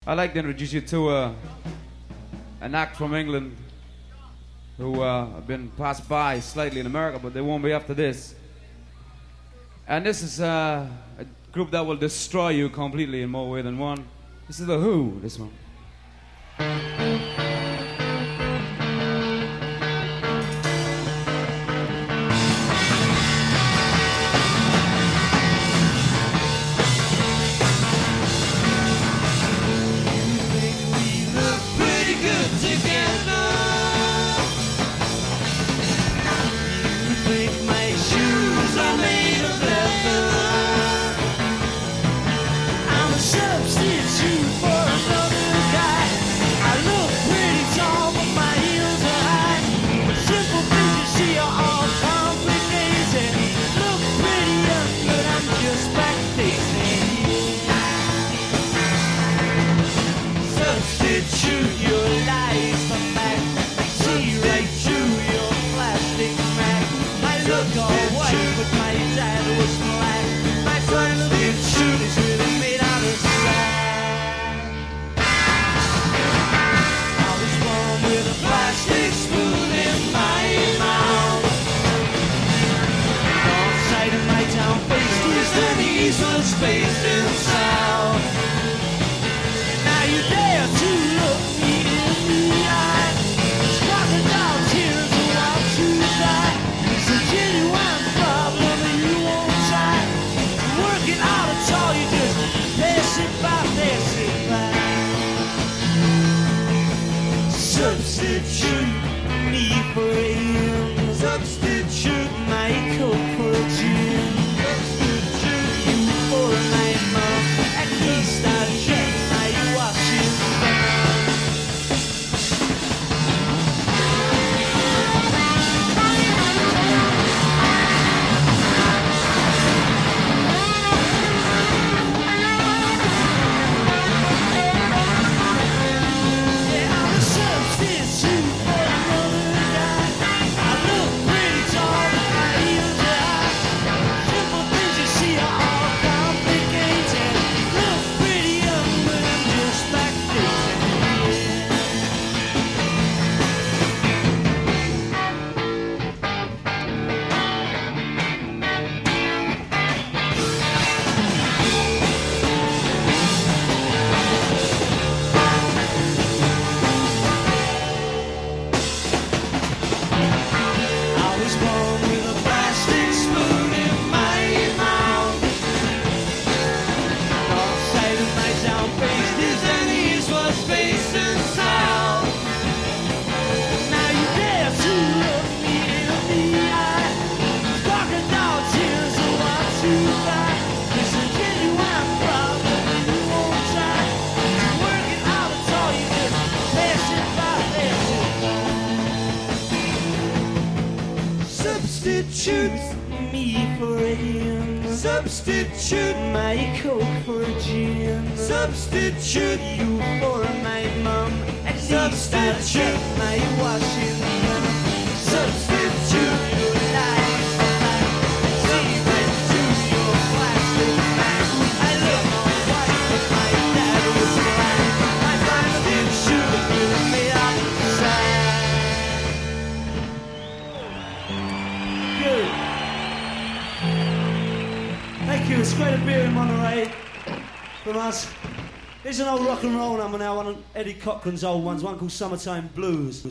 I'd like to introduce you to an act from England who have been passed by slightly in America, but they won't be after this. And this is a group that will destroy you completely in more ways than one. This is The Who, this one. Space in sound. Now you dare to look me in the eye. Crocodile tears will watch you die. It's a genuine problem and you won't try. Work it out at all, you just pass it by. Substitute me for him. Substitute my coke for a gin. Substitute me for him. Substitute my coke for a gin. Substitute you for my mum. At least I'll check my washing mum. Substitute your life for mine. See right through your plastic bag. I love my wife, but my dad was blind. My plastic shoe was made out of sand. Thank you, it's great to be here in Monterey from us. Here's an old rock and roll number now, one of Eddie Cochran's old ones, one called Summertime Blues.